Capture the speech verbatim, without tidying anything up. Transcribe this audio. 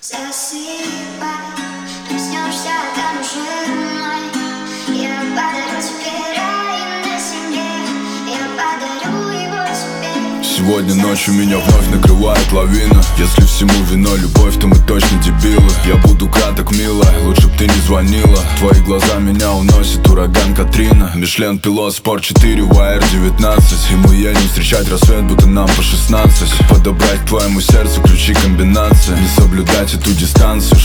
Засыпай, проснешься там уже мной. Я подарю тебе рай на земле, я подарю его тебе. Сегодня ночью меня вновь накрывает лавина. Если всему виной любовь, то мы точно дебилы. Я буду краток, милая, лучше б ты не звонила. Твои глаза меня уносит ураган Катрина. Мишлен пилот, спорт четыре, вай эр девятнадцать. И мы едем встречать рассвет, будто нам по шестнадцать. Как подобрать к твоему сердцу ключи комбинации, не соблюдать эту дистанцию.